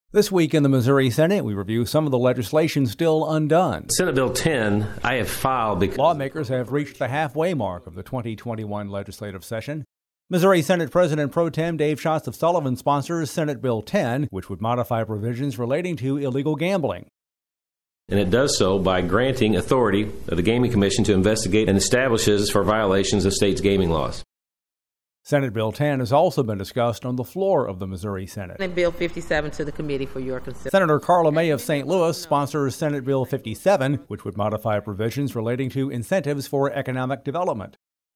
This week in the Missouri Senate, we review some of the legislation still undone. Senate Bill 10, I have filed because lawmakers have reached the halfway mark of the 2021 legislative session. Missouri Senate President Pro Tem Dave Schatz of Sullivan sponsors Senate Bill 10, which would modify provisions relating to illegal gambling. And it does so by granting authority of the Gaming Commission to investigate and establishes for violations of states' gaming laws. Senate Bill 10 has also been discussed on the floor of the Missouri Senate. Senate Bill 57 to the committee for your consideration. Senator Carla May of St. Louis sponsors Senate Bill 57, which would modify provisions relating to incentives for economic development.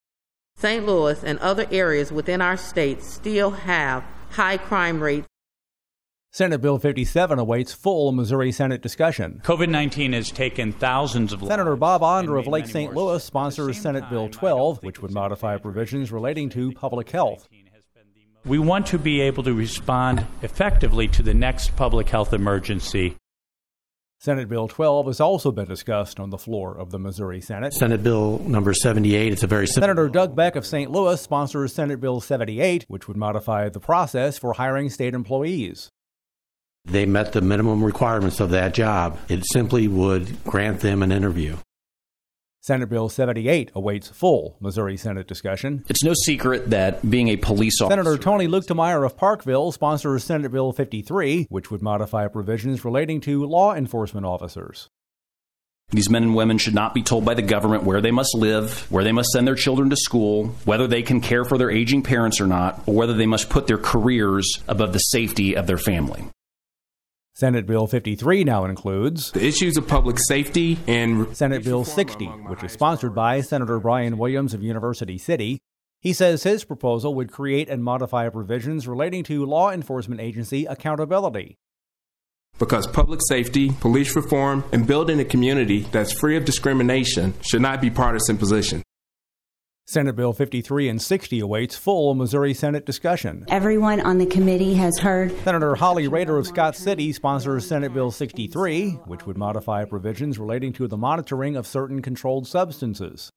St. Louis and other areas within our state still have high crime rates. Senate Bill 57 awaits full Missouri Senate discussion. COVID-19 has taken thousands of lives. Senator Bob Onder of Lake St. Louis sponsors Senate Bill 12, which would modify provisions relating to public health. We want to be able to respond effectively to the next public health emergency. Senate Bill 12 has also been discussed on the floor of the Missouri Senate. Senate Bill number 78, it's a very simple... Senator Doug Beck of St. Louis sponsors Senate Bill 78, which would modify the process for hiring state employees. They met the minimum requirements of that job. It simply would grant them an interview. Senate Bill 78 awaits full Missouri Senate discussion. It's no secret that being a police officer... Senator Tony Luetkemeyer of Parkville sponsors Senate Bill 53, which would modify provisions relating to law enforcement officers. These men and women should not be told by the government where they must live, where they must send their children to school, whether they can care for their aging parents or not, or whether they must put their careers above the safety of their family. Senate Bill 53 now includes the issues of public safety and Senate Bill 60, which is sponsored by Senator Brian Williams of University City. He says his proposal would create and modify provisions relating to law enforcement agency accountability. Because public safety, police reform, and building a community that's free of discrimination should not be partisan positions. Senate Bill 53 and 60 awaits full Missouri Senate discussion. Everyone on the committee has heard. Senator Holly Rader of Scott City sponsors Senate Bill 63, which would modify provisions relating to the monitoring of certain controlled substances.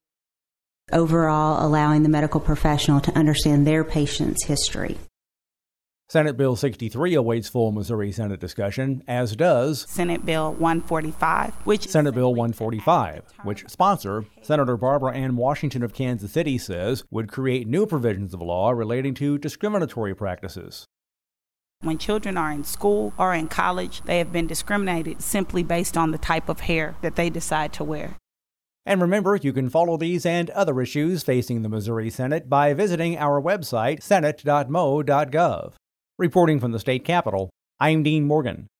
Overall, allowing the medical professional to understand their patient's history. Senate Bill 63 awaits full Missouri Senate discussion, as does Senate Bill 145, Senate Bill 145, which sponsor Senator Barbara Ann Washington of Kansas City says would create new provisions of law relating to discriminatory practices. When children are in school or in college, they have been discriminated simply based on the type of hair that they decide to wear. And remember, you can follow these and other issues facing the Missouri Senate by visiting our website, senate.mo.gov. Reporting from the state capitol, I'm Dean Morgan.